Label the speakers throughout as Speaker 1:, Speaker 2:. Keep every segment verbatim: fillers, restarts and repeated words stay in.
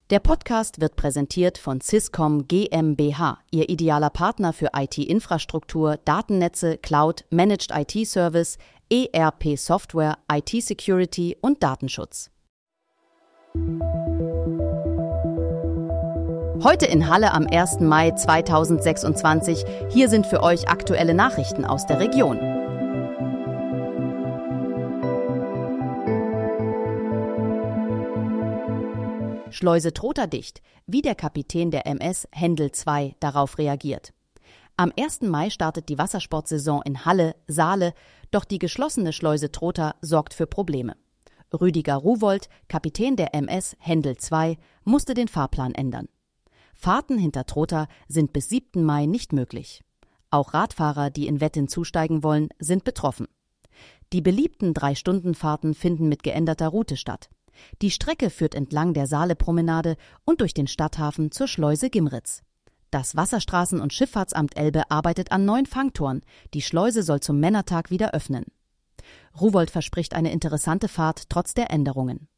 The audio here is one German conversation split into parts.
Speaker 1: Der Podcast wird präsentiert von Swisscom GmbH, Ihr idealer Partner für I T-Infrastruktur, Datennetze, Cloud, Managed I T-Service, E R P-Software, I T-Security und Datenschutz. Heute in Halle am ersten Mai zweitausendsechsundzwanzig. Hier sind für euch aktuelle Nachrichten aus der Region. Schleuse Trotha dicht, wie der Kapitän der M S Hendel zwei darauf reagiert. Am ersten Mai startet die Wassersportsaison in Halle, Saale, doch die geschlossene Schleuse Trotha sorgt für Probleme. Rüdiger Ruwold, Kapitän der M S Hendel zwei, musste den Fahrplan ändern. Fahrten hinter Trotha sind bis siebten Mai nicht möglich. Auch Radfahrer, die in Wettin zusteigen wollen, sind betroffen. Die beliebten Drei-Stunden-Fahrten finden mit geänderter Route statt. Die Strecke führt entlang der Saale-Promenade und durch den Stadthafen zur Schleuse Gimritz. Das Wasserstraßen- und Schifffahrtsamt Elbe arbeitet an neuen Fangtoren. Die Schleuse soll zum Männertag wieder öffnen. Ruwold verspricht eine interessante Fahrt trotz der Änderungen.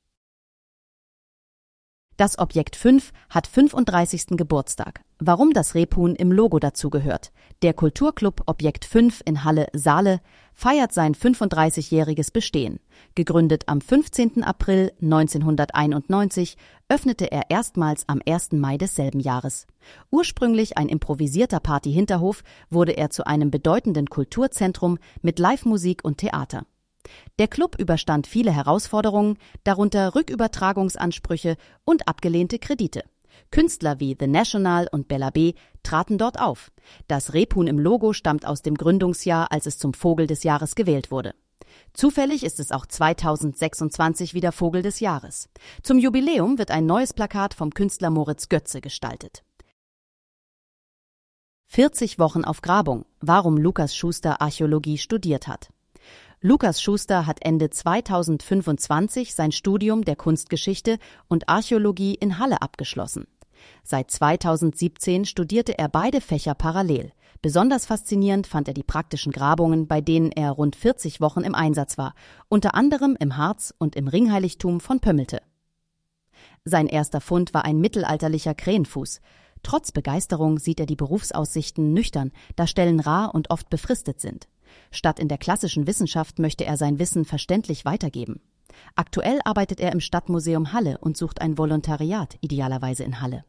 Speaker 1: Das Objekt fünf hat fünfunddreißigsten Geburtstag. Warum das Rebhuhn im Logo dazugehört? Der Kulturclub Objekt fünf in Halle-Saale feiert sein fünfunddreißigjähriges Bestehen. Gegründet am fünfzehnten April neunzehnhunderteinundneunzig, öffnete er erstmals am ersten Mai desselben Jahres. Ursprünglich ein improvisierter Party-Hinterhof, wurde er zu einem bedeutenden Kulturzentrum mit Live-Musik und Theater. Der Club überstand viele Herausforderungen, darunter Rückübertragungsansprüche und abgelehnte Kredite. Künstler wie The National und Bella B. traten dort auf. Das Rebhuhn im Logo stammt aus dem Gründungsjahr, als es zum Vogel des Jahres gewählt wurde. Zufällig ist es auch zweitausendsechsundzwanzig wieder Vogel des Jahres. Zum Jubiläum wird ein neues Plakat vom Künstler Moritz Götze gestaltet. vierzig Wochen auf Grabung, warum Lukas Schuster Archäologie studiert hat. Lukas Schuster hat Ende zweitausendfünfundzwanzig sein Studium der Kunstgeschichte und Archäologie in Halle abgeschlossen. Seit zweitausendsiebzehn studierte er beide Fächer parallel. Besonders faszinierend fand er die praktischen Grabungen, bei denen er rund vierzig Wochen im Einsatz war, unter anderem im Harz und im Ringheiligtum von Pömmelte. Sein erster Fund war ein mittelalterlicher Krähenfuß. Trotz Begeisterung sieht er die Berufsaussichten nüchtern, da Stellen rar und oft befristet sind. Statt in der klassischen Wissenschaft möchte er sein Wissen verständlich weitergeben. Aktuell arbeitet er im Stadtmuseum Halle und sucht ein Volontariat, idealerweise in Halle.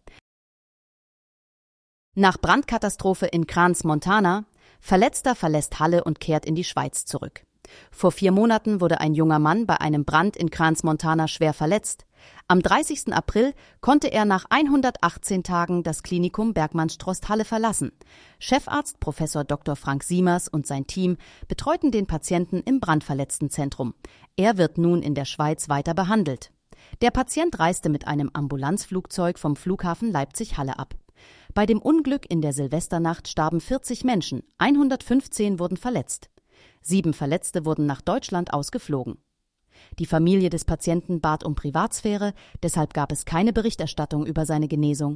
Speaker 1: Nach Brandkatastrophe in Crans-Montana, Verletzter verlässt Halle und kehrt in die Schweiz zurück. Vor vier Monaten wurde ein junger Mann bei einem Brand in Crans-Montana schwer verletzt. Am dreißigsten April konnte er nach hundertachtzehn Tagen das Klinikum Bergmannstrost Halle verlassen. Chefarzt Professor Doktor Frank Siemers und sein Team betreuten den Patienten im Brandverletztenzentrum. Er wird nun in der Schweiz weiter behandelt. Der Patient reiste mit einem Ambulanzflugzeug vom Flughafen Leipzig-Halle ab. Bei dem Unglück in der Silvesternacht starben vierzig Menschen, hundertfünfzehn wurden verletzt. Sieben Verletzte wurden nach Deutschland ausgeflogen. Die Familie des Patienten bat um Privatsphäre, deshalb gab es keine Berichterstattung über seine Genesung.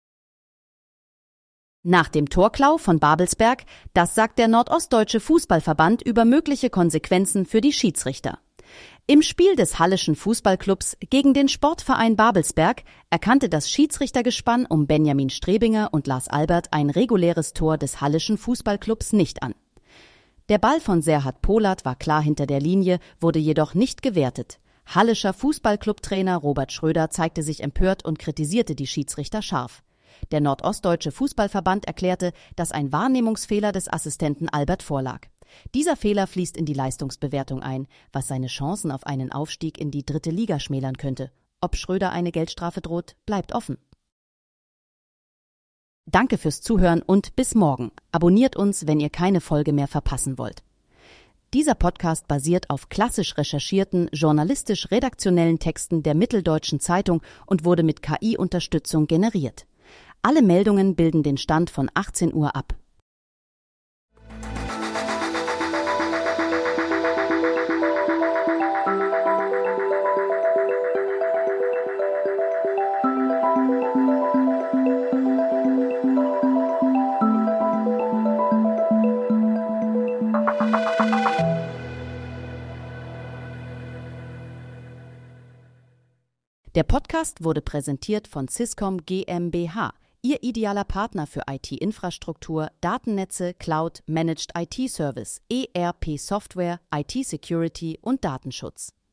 Speaker 1: Nach dem Torklau von Babelsberg, das sagt der Nordostdeutsche Fußballverband über mögliche Konsequenzen für die Schiedsrichter. Im Spiel des Halleschen Fußballclubs gegen den Sportverein Babelsberg erkannte das Schiedsrichtergespann um Benjamin Strebinger und Lars Albert ein reguläres Tor des Halleschen Fußballclubs nicht an. Der Ball von Serhat Polat war klar hinter der Linie, wurde jedoch nicht gewertet. Hallischer Fußballclubtrainer Robert Schröder zeigte sich empört und kritisierte die Schiedsrichter scharf. Der Nordostdeutsche Fußballverband erklärte, dass ein Wahrnehmungsfehler des Assistenten Albert vorlag. Dieser Fehler fließt in die Leistungsbewertung ein, was seine Chancen auf einen Aufstieg in die dritte Liga schmälern könnte. Ob Schröder eine Geldstrafe droht, bleibt offen. Danke fürs Zuhören und bis morgen. Abonniert uns, wenn ihr keine Folge mehr verpassen wollt. Dieser Podcast basiert auf klassisch recherchierten, journalistisch-redaktionellen Texten der Mitteldeutschen Zeitung und wurde mit K I-Unterstützung generiert. Alle Meldungen bilden den Stand von achtzehn Uhr ab. Der Podcast wurde präsentiert von Swisscom GmbH, Ihr idealer Partner für I T-Infrastruktur, Datennetze, Cloud, Managed I T-Service, E R P-Software, I T-Security und Datenschutz.